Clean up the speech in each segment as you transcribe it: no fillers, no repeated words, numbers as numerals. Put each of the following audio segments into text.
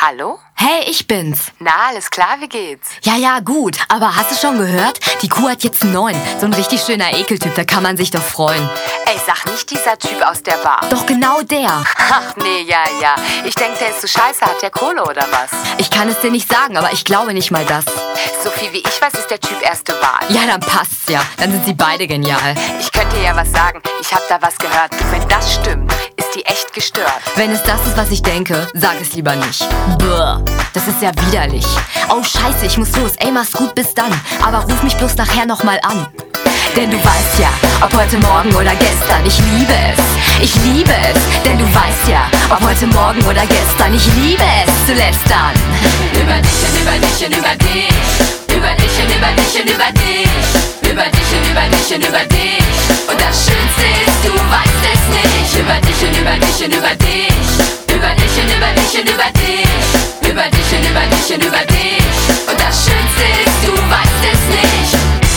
Hallo? Hey, ich bin's. Na, alles klar, wie geht's? Ja, gut. Aber hast du schon gehört? Die Kuh hat jetzt einen neuen. So ein richtig schöner Ekeltyp, da kann man sich doch freuen. Ey, sag nicht dieser Typ aus der Bar. Doch genau der. Ach nee, ja. Ich denk, der ist so scheiße. Hat der Kohle oder was? Ich kann es dir nicht sagen, aber ich glaube nicht mal das. So viel wie ich weiß, ist der Typ erste Wahl. Ja, dann passt's ja. Dann sind sie beide genial. Ich könnte dir ja was sagen. Ich hab da was gehört. Du, wenn das stimmt, ist die echt gestört. Wenn es das ist, was ich denke, sag es lieber nicht. Bäh, das ist ja widerlich. Oh Scheiße, ich muss los. Ey, mach's gut, bis dann. Aber ruf mich bloß nachher nochmal an. Denn du weißt ja, ob heute Morgen oder gestern, ich liebe es. Ich liebe es, denn du weißt ja, ob heute Morgen oder gestern, ich liebe es zu lästern. Über dich und über dich und über dich. Über dich und über dich und über dich. Über dich und über dich und über dich. Und das Schönste ist, du weißt es nicht. Über dich und über dich und über dich. Über dich und über dich und über dich. Über dich und über dich und über dich. Und das Schönste ist, du weißt es nicht.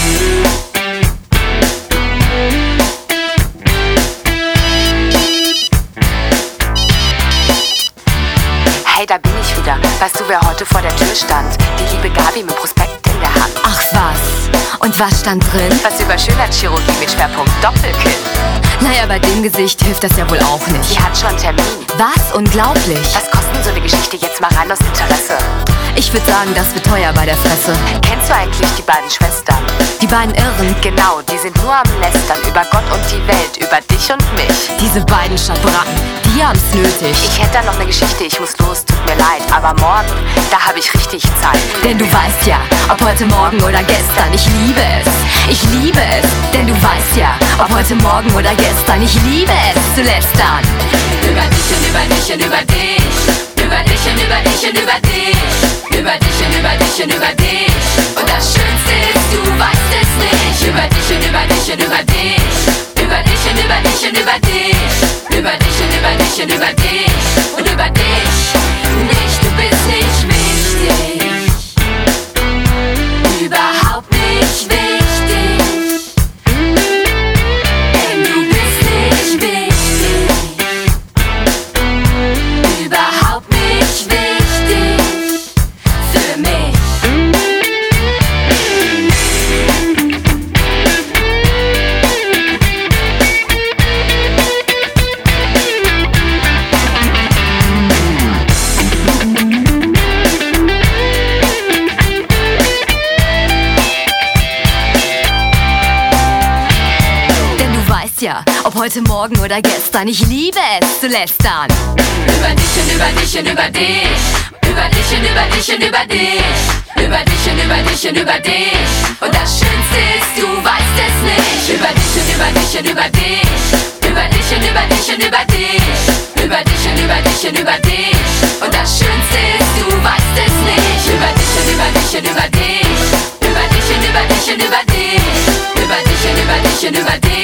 Hey, da bin ich wieder. Weißt du, wer heute vor der Tür stand? Die liebe Gabi mit Prospekt in der Hand. Ach was? Und was stand drin? Was über Schönheitschirurgie mit Schwerpunkt Doppelkinn. Naja, bei dem Gesicht hilft das ja wohl auch nicht. Die hat schon einen Termin. Was? Unglaublich. Was kostet so eine Geschichte jetzt mal rein aus Interesse? Ich würde sagen, das wird teuer bei der Fresse. Kennst du eigentlich die beiden Schwestern? Die beiden Irren, Genau, die sind nur am Lästern über Gott und die Welt, über dich und mich. diese beiden Schabracken, die haben's nötig. Ich hätte da noch eine Geschichte, ich muss los, tut mir leid. Aber morgen, da habe ich richtig Zeit. Denn du weißt ja, ob heute Morgen oder gestern, ich liebe es. Ich liebe es, denn du weißt ja, ob heute Morgen oder gestern, ich liebe es zu lästern. Über dich und über dich und über dich. Über dich und über dich und über dich. Über dich und über dich und über dich. Und das Schönste ist, du weißt es nicht. Über dich und über dich und über dich. Über dich und über dich und über dich. Über dich und über dich und über dich. Und über dich nicht, du bist nicht wichtig. Überhaupt nicht wichtig. Denn du bist nicht wichtig. Überhaupt nicht wichtig für mich. Denn du weißt ja, ob heute Morgen oder gestern, ich liebe es zu lästern. Über dich und über dich und über dich. Über dich und über dich und über dich. Über dich und über dich und über dich. Und das Schönste ist, du weißt es nicht. Über dich und über dich und über dich. Über dich und über dich und über dich. Über dich und über dich und über dich. Und das Schönste ist, du weißt es nicht. Über dich und über dich und über dich. Über dich und über dich und über dich. Über dich und über dich und über dich.